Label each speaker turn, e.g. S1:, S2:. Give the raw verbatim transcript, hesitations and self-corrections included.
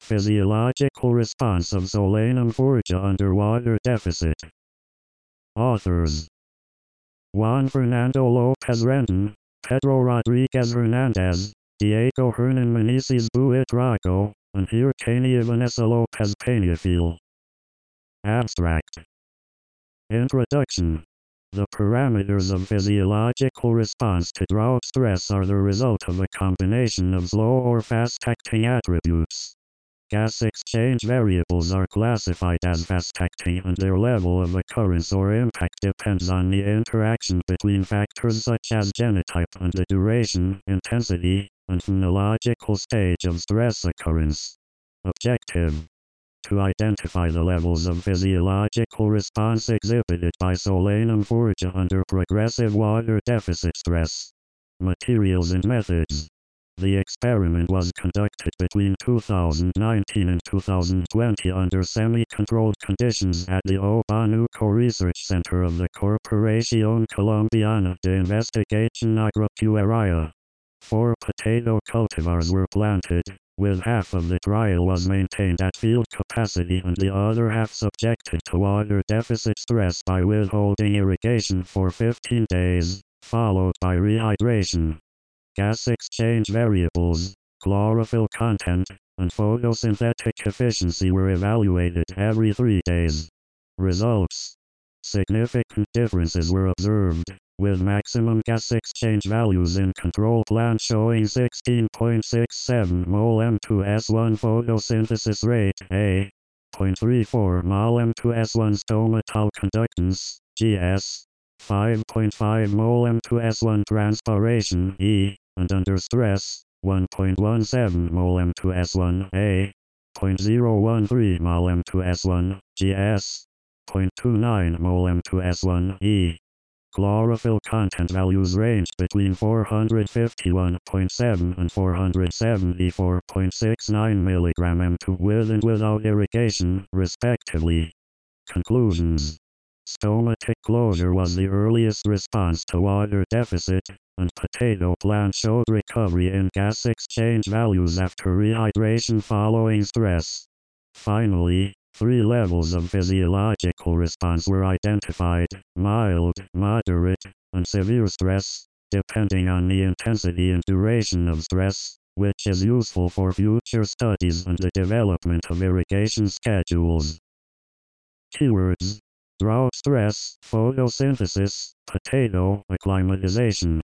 S1: Physiological response of Solanum forte under water deficit. Authors: Juan Fernando Lopez Renton, Pedro Rodriguez Hernandez, Diego Hernan Meneses Buitrago, and Hircania Vanessa Lopez Peñafiel. Abstract. Introduction. The parameters of physiological response to drought stress are the result of a combination of slow or fast-acting attributes. Gas exchange variables are classified as fast-acting, and their level of occurrence or impact depends on the interaction between factors such as genotype and the duration, intensity, and phenological stage of stress occurrence. Objective: to identify the levels of physiological response exhibited by Solanum forte under progressive water deficit stress. Materials and methods. The experiment was conducted between two thousand nineteen and two thousand twenty under semi-controlled conditions at the Obanuco Research Center of the Corporación Colombiana de Investigación Agropecuaria. Four potato cultivars were planted, with half of the trial was maintained at field capacity and the other half subjected to water deficit stress by withholding irrigation for fifteen days, followed by rehydration. Gas exchange variables, chlorophyll content, and photosynthetic efficiency were evaluated every three days. Results: significant differences were observed, with maximum gas exchange values in control plant showing sixteen point six seven mole M two S one photosynthesis rate A, zero point three four mol M two S one stomatal conductance G S, five point five mole M two S one transpiration E, and under stress, one point one seven mole M two S one A, zero point zero one three mol M two S one G S, zero point two nine mole M two S one E. Chlorophyll content values ranged between four hundred fifty-one point seven and four hundred seventy-four point six nine milligram M two with and without irrigation, respectively. Conclusions: stomatic closure was the earliest response to water deficit, and potato plant showed recovery in gas exchange values after rehydration following stress. Finally, three levels of physiological response were identified: mild, moderate, and severe stress, depending on the intensity and duration of stress, which is useful for future studies and the development of irrigation schedules. Keywords: drought stress, photosynthesis, potato acclimatization.